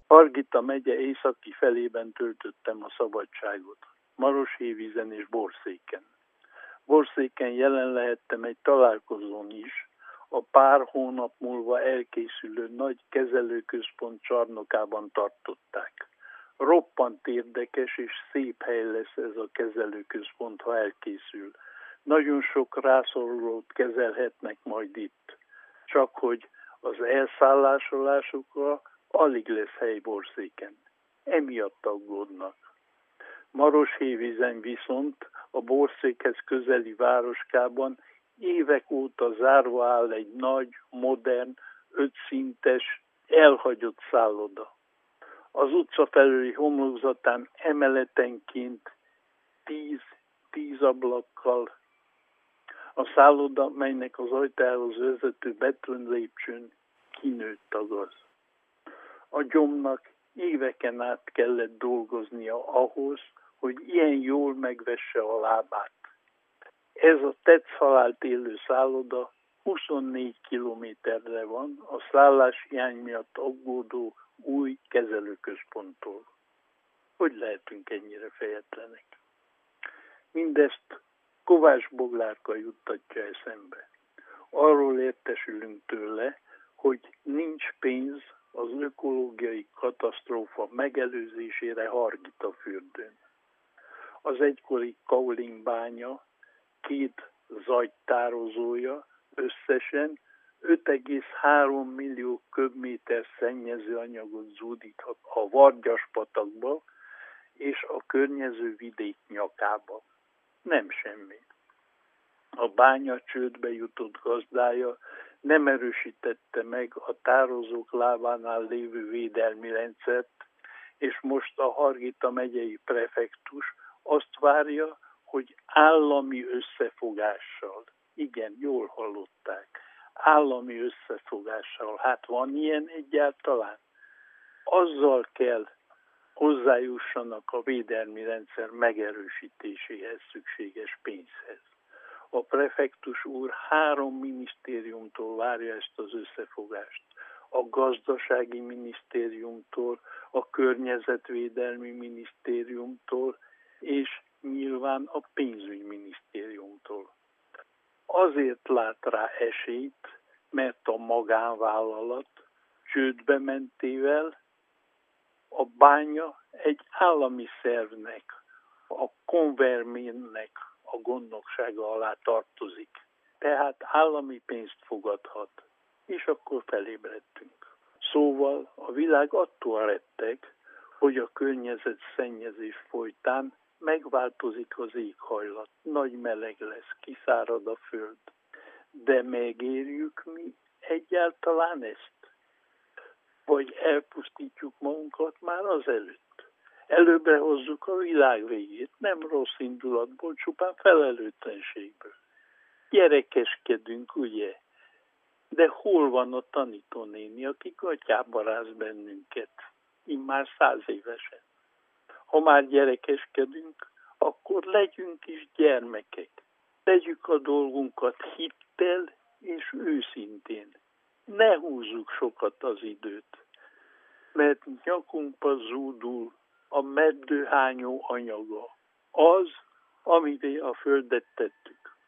Hargita megye északi felében töltöttem a szabadságot. Maroshévízen és Borszéken. Borszéken jelen lehettem egy találkozón is, a pár hónap múlva elkészülő nagy kezelőközpont csarnokában tartották. Roppant érdekes és szép hely lesz ez a kezelőközpont, ha elkészül. Nagyon sok rászorulót kezelhetnek majd itt. Csak hogy az elszállásolásukra alig lesz hely Borszéken. Emiatt aggódnak. Maroshévízen viszont a Borszékhez közeli városkában évek óta zárva áll egy nagy, modern, 5 szintes, elhagyott szálloda. Az utca felüli homlokzatán emeletenként 10 ablakkal. A szálloda, melynek az ajtához vezető betűn lépcsőn kinőtt a gaz. A gyomnak éveken át kellett dolgoznia ahhoz, hogy ilyen jól megvesse a lábát. Ez a tetszhalált élő szálloda 24 kilométerre van a szálláshiány miatt aggódó új kezelőközponttól. Hogy lehetünk ennyire fejetlenek? Mindezt Kovács Boglárka juttatja eszembe. Arról értesülünk tőle, hogy nincs pénz az ökológiai katasztrófa megelőzésére Hargitafürdőn. Az egykori Kaolin bánya 2 zagytározója összesen 5,3 millió köbméter szennyezőanyagot zúdíthat a Vargyas-patakba és a környező vidék nyakába. Nem semmi. A bánya csődbe jutott gazdája nem erősítette meg a tározók lábánál lévő védelmi rendszert, és most a Hargita megyei prefektus azt várja, hogy állami összefogással, igen, jól hallották, állami összefogással, hát van ilyen egyáltalán? Azzal kell hozzájussanak a védelmi rendszer megerősítéséhez szükséges pénzhez. A prefektus úr 3 minisztériumtól várja ezt az összefogást. A gazdasági minisztériumtól, a környezetvédelmi minisztériumtól, és nyilván a pénzügyminisztériumtól. Azért lát rá esélyt, mert a magánvállalat csődbe mentével a bánya egy állami szervnek, a konverménnek a gondnoksága alá tartozik. Tehát állami pénzt fogadhat, és akkor felébredtünk. Szóval a világ attól retteg, hogy a környezet szennyezés folytán megváltozik az éghajlat, nagy meleg lesz, kiszárad a föld. De megérjük mi egyáltalán ezt? Vagy elpusztítjuk magunkat már azelőtt? Előbbre hozzuk a világ végét, nem rossz indulatból, csupán felelőtlenségből. Gyerekeskedünk, ugye? De hol van a tanítónéni, aki gatyába ráz bennünket, immár 100 évesen? Ha már gyerekeskedünk, akkor legyünk is gyermekek. Tegyük a dolgunkat hittel és őszintén. Ne húzzuk sokat az időt, mert nyakunkba zúdul a meddőhányó anyaga. Az, amivé a földet tettük.